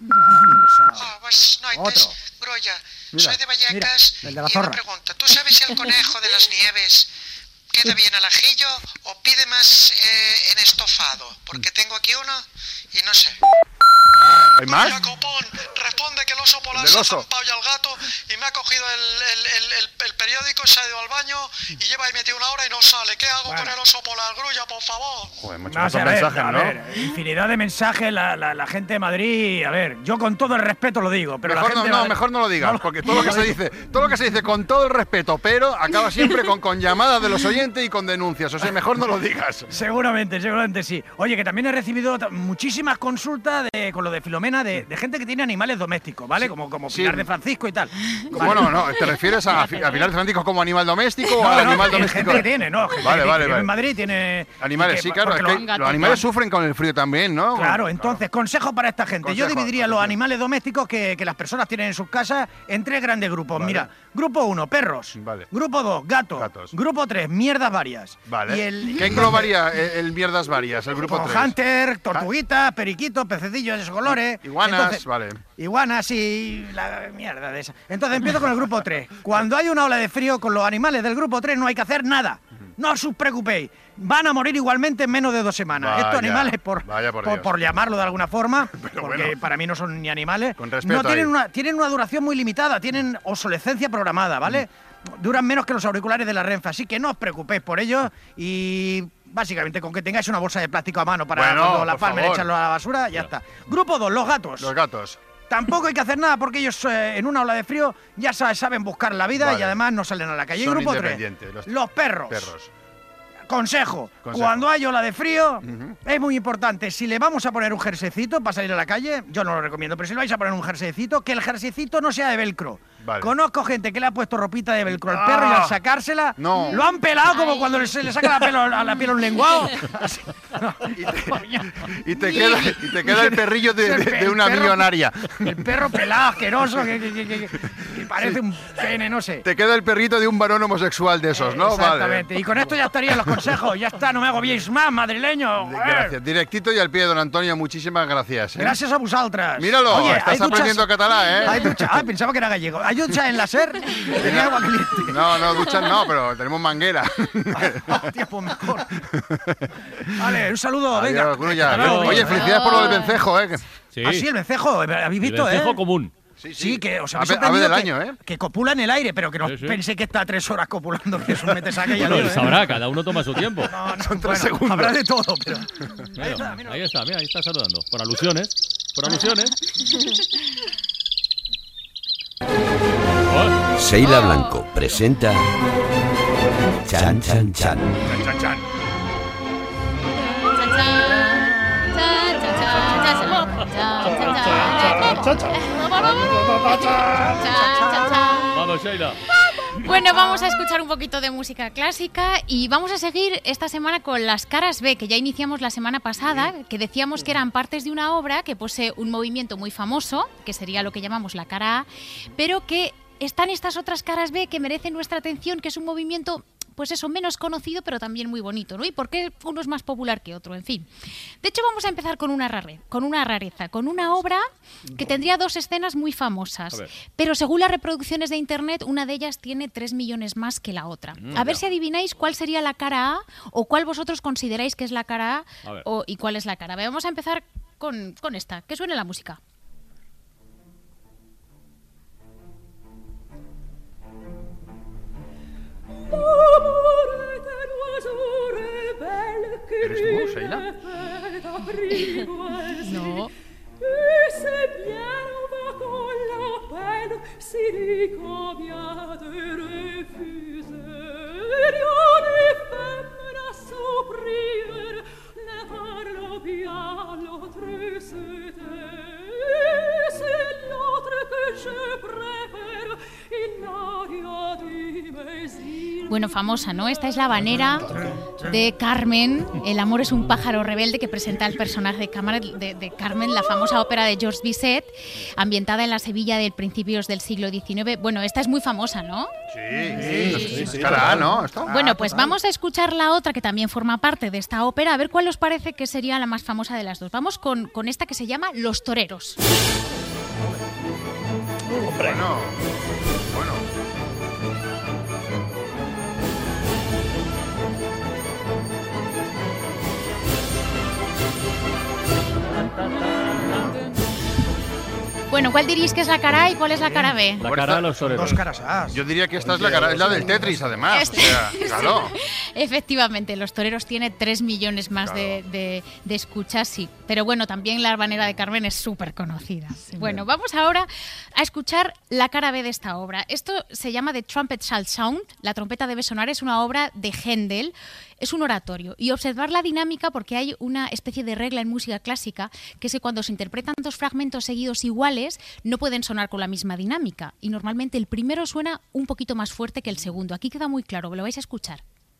Pues no, Otro. Grolla, Mira, soy de Vallecas mira, el de la y una zorra. pregunta. ¿Tú sabes si el conejo de las nieves queda bien al ajillo o pide más en estofado? Porque tengo aquí uno y no sé. ¿Hay más? Grulla, copón, responde que el oso polar Del se ha oso. zampado ya al gato y me ha cogido el periódico, se ha ido al baño y lleva ahí metido una hora y no sale. ¿Qué hago con el oso polar, Grulla, por favor? Joder, No, muchos o sea, a ver, mensajes, ¿no? a ver, infinidad de mensajes, la gente de Madrid, a ver, yo con todo el respeto lo digo, pero Mejor la gente no, de Madrid- mejor no lo digas, porque todo lo que se dice con todo el respeto, pero acaba siempre con llamadas de los oyentes y con denuncias. O sea, mejor no lo digas. Seguramente sí. Oye, que también he recibido muchísimas consultas con lo de Filomena de gente que tiene animales domésticos, ¿vale? Como Pilar de Francisco y tal. Bueno, no, ¿te refieres a Pilar de Francisco como animal doméstico o al animal doméstico? Gente que tiene, ¿no? Gente Vale, que vale, vive vale. en Madrid tiene... Animales, sí, claro. porque Es que los animales sufren con el frío también, ¿no? Claro, entonces, consejo para esta gente. Yo Consejo, dividiría los animales domésticos que las personas tienen en sus casas en tres grandes grupos. Vale. Mira, grupo 1, perros. Vale. Grupo 2, gatos. Grupo 3, mierdas varias. Vale. Y el, ¿Qué englobaría el mierdas varias, el grupo 3? Hunter, tortuguitas, periquitos, pececillos de esos colores. Iguanas, Entonces, vale. Iguanas y la mierda de esa. Entonces empiezo con el grupo 3. Cuando hay una ola de frío con los animales del grupo 3 no hay que hacer nada. No os preocupéis. Van a morir igualmente en menos de 2 semanas. Vaya, Estos animales, vaya por Dios. por llamarlo de alguna forma, porque bueno. para mí no son ni animales, Con respeto no tienen una duración muy limitada, tienen obsolescencia programada, ¿vale? Duran menos que los auriculares de la Renfe, así que no os preocupéis por ello y... Básicamente, con que tengáis una bolsa de plástico a mano para Bueno, cuando la por palmen favor. echarlo a la basura, ya está. Grupo 2, los gatos. Los gatos. Tampoco hay que hacer nada porque ellos en una ola de frío ya saben buscar la vida y además no salen a la calle. Son Grupo 3, independientes, los perros. Consejo, cuando hay ola de frío, es muy importante, si le vamos a poner un jerseycito para salir a la calle, yo no lo recomiendo, pero si le vais a poner un jerseycito, que el jerseycito no sea de velcro. Vale. Conozco gente que le ha puesto ropita de velcro al perro y al sacársela, lo han pelado como cuando se le saca a la piel un lenguado. Y te queda el perrillo de una millonaria. El perro pelado, asqueroso, que parece un pene, no sé. Te queda el perrito de un varón homosexual de esos, ¿no? Exactamente. Vale. Y con esto ya estarían los consejos. Ya está, no me agobiéis más, madrileño. Gracias. Directito y al pie, don Antonio, muchísimas gracias. Gracias a vosaltres. Míralo, oye, estás aprendiendo catalán, ¿eh? Hay ducha. Pensaba que era gallego. ¿Hay ducha en la SER? Tenía agua caliente. No, duchas no, pero tenemos manguera. Hostia, pues mejor. Vale, un saludo, adiós, venga. Oye, felicidades por lo del vencejo, ¿eh? Sí. Ah, sí, el vencejo, habéis visto, el vencejo común. Sí, que os habéis ave del sorprendido año, que copula en el aire, pero que no pensé que está 3 horas copulando, que eso mete saque y ya Bueno, sabrá, cada uno toma su tiempo. Son 3 segundos. Habrá de todo, pero... Ahí está saludando. Por alusiones. Sheila Blanco presenta Chan Chan Chan. Chan Chan. Vamos, Sheila. Bueno, vamos a escuchar un poquito de música clásica y vamos a seguir esta semana con las caras B, que ya iniciamos la semana pasada, que decíamos que eran partes de una obra que posee un movimiento muy famoso, que sería lo que llamamos la cara A, pero que están estas otras caras B que merecen nuestra atención, que es un movimiento, pues eso, menos conocido, pero también muy bonito, ¿no? ¿Y por qué uno es más popular que otro? En fin. De hecho, vamos a empezar con una rareza, con una obra que tendría 2 escenas muy famosas. Pero según las reproducciones de internet, una de ellas tiene 3 millones más que la otra. A ver si adivináis cuál sería la cara A o cuál vosotros consideráis que es la cara A y cuál es la cara B. Vamos a empezar con esta, que suene la música. ¿Eres tú, Sheila? No. Bueno, famosa, ¿no? Esta es la habanera de Carmen. El amor es un pájaro rebelde, que presenta el personaje de Carmen, la famosa ópera de Georges Bizet, ambientada en la Sevilla de principios del siglo XIX. Bueno, esta es muy famosa, ¿no? Sí. Cara A, ¿no? Bueno, pues vamos a escuchar la otra que también forma parte de esta ópera, a ver cuál os parece que sería la más famosa de las dos. Vamos con esta que se llama Los Toreros. Bueno. Bueno, ¿cuál diréis que es la cara A y cuál es la cara B? La cara A, los toreros. 2 caras A. Yo diría que esta es la del Tetris, además. O sea, claro. Efectivamente, Los Toreros tiene 3 millones más de escuchas, sí. Pero bueno, también la habanera de Carmen es súper conocida. Sí, bueno, vamos ahora a escuchar la cara B de esta obra. Esto se llama The Trumpet Shall Sound. La trompeta debe sonar. Es una obra de Händel. Es un oratorio. Y observar la dinámica, porque hay una especie de regla en música clásica, que es que cuando se interpretan 2 fragmentos seguidos iguales, no pueden sonar con la misma dinámica. Y normalmente el primero suena un poquito más fuerte que el segundo. Aquí queda muy claro, lo vais a escuchar.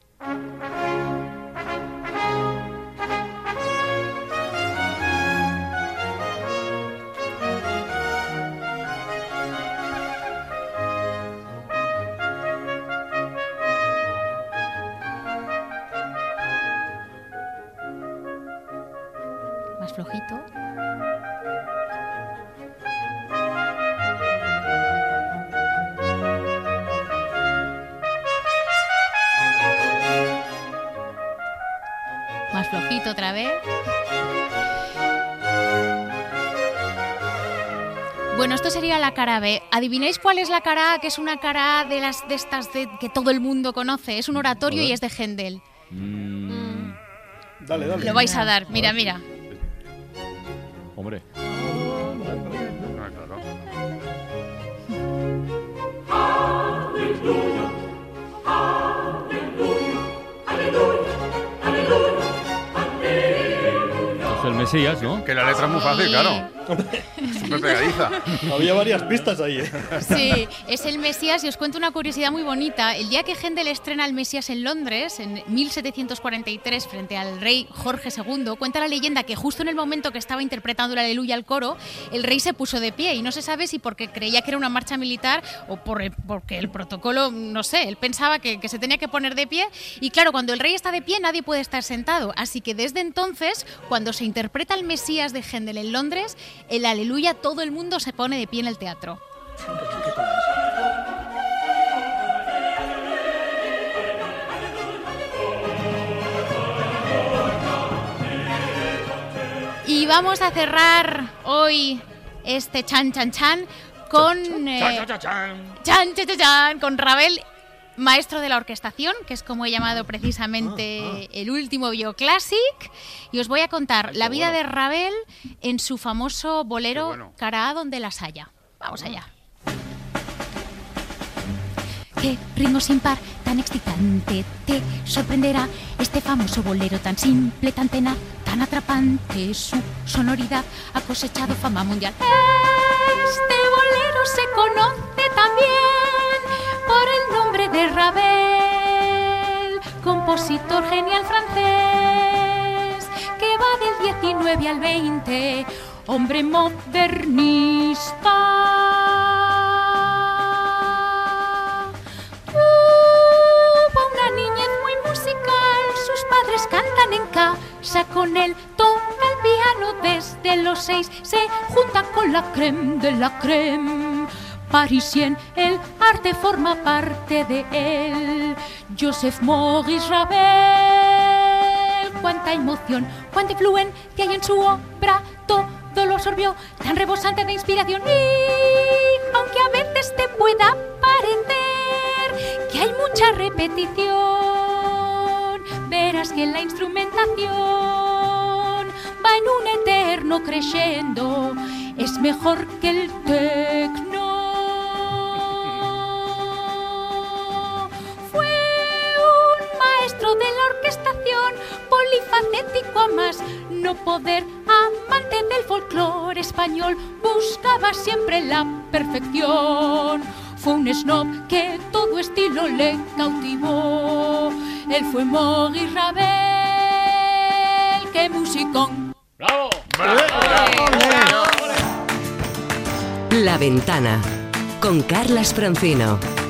Más flojito. Más flojito otra vez. Bueno, esto sería la cara B. ¿Adivináis cuál es la cara A? Que es una cara A de estas que todo el mundo conoce. Es un oratorio y es de Händel. Dale. Lo vais a dar. Mira. Hombre. Mesías, ¿no? Que la letra es muy fácil, claro. Súper pegadiza. Había varias pistas ahí. Sí, es el Mesías y os cuento una curiosidad muy bonita. El día que Händel estrena el Mesías en Londres, en 1743, frente al rey Jorge II, cuenta la leyenda que justo en el momento que estaba interpretando el Aleluya al coro, el rey se puso de pie y no se sabe si porque creía que era una marcha militar o porque el protocolo, no sé, él pensaba que se tenía que poner de pie y claro, cuando el rey está de pie nadie puede estar sentado, así que desde entonces, cuando se interpreta el Mesías de Händel en Londres, el Aleluya, todo el mundo se pone de pie en el teatro. Y vamos a cerrar hoy este Chan Chan Chan con con Ravel, maestro de la orquestación, que es como he llamado precisamente el último Bioclásic, y os voy a contar la vida de Ravel en su famoso bolero Cara A donde las haya. Vamos allá. Qué ritmo sin par, tan excitante, te sorprenderá este famoso bolero tan simple, tan tenaz, tan atrapante, su sonoridad ha cosechado fama mundial. Este bolero se conoce también por el nombre de Ravel, compositor genial francés, que va del 19 al 20, hombre modernista. Tuvo una niñez muy musical, sus padres cantan en casa con él, toca el piano desde los 6, se junta con la crème de la crème parisien, el arte forma parte de él. Joseph Maurice Ravel, cuánta emoción, cuánta influencia hay en su obra, todo lo absorbió, tan rebosante de inspiración. Y aunque a veces te pueda parecer que hay mucha repetición, verás que la instrumentación va en un eterno crescendo, es mejor que el techno. De la orquestación, polifacético a más no poder, amante del folclore español, buscaba siempre la perfección. Fue un snob que todo estilo le cautivó. Él fue Maurice Ravel, qué musicón. ¡Bravo! La Ventana con Carlas Francino.